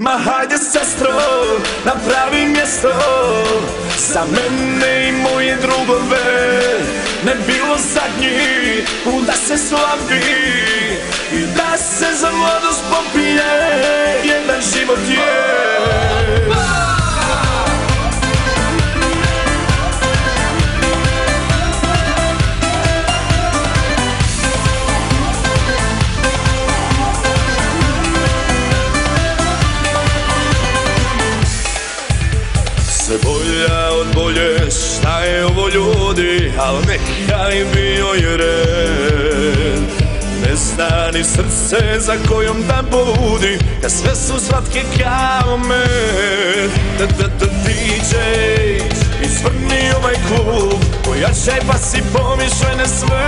Ma hajde sestro, napravi mjesto za mene i moje drugove. Ne bilo zadnji put da se slavi i da se za mladost popije. Jedan život je. Sve bolja od bolje, šta je ovo ljudi, al neka je bio je red. Ne zna ni srce za kojom da budi, kad sve su slatke kao med. DJ, izvrni ovaj klub, pojačaj bas i pomišaj na sve.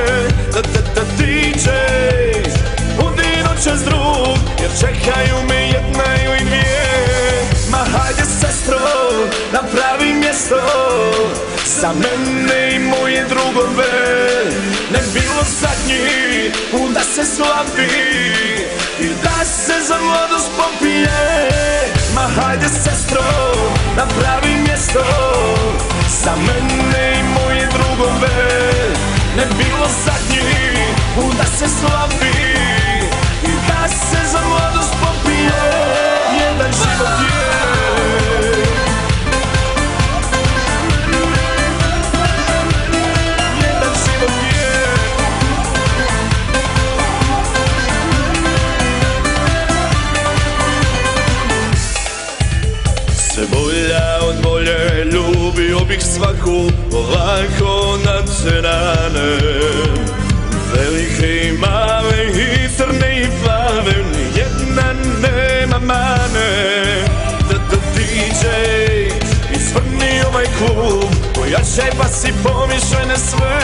DJ, budi noćas drug, jer čekaju me jedna ili dvije. Ma hajde sestro, napravi mjesto za mene i moje drugove. Ne bilo zadnji put da se slavi i da se za mladost popije. Ma hajde sestro, napravi mjesto za mene i moje drugove. Ne bilo zadnji put da se slavi i da se za mladost popije. Jedan život je. Sve bolja od bolje, ljubio bih svaku ovako na cenane. Velike i male, i crne i plave, nijedna nema mane. DJ, izvrni ovaj klub, pojačaj bas i pomišaj na sve.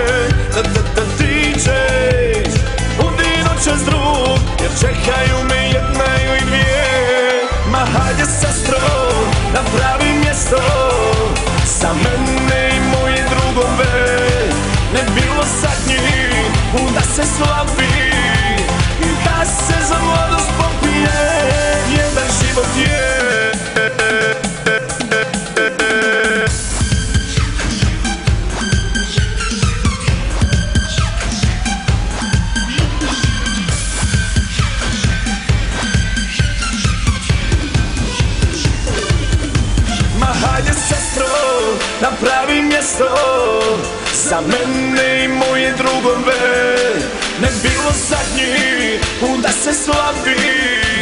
DJ, budi noćas drug, jer čekaju me jedna ili dvije. Ma hajde sestro, napravi mjesto za mene i moje drugove. Ne bilo zadnji put da se slavi i da se za mladost popije. Jedan život je. Hajde sestro, napravi mjesto za mene i moje drugove. Ne bilo zadnji put da se slavi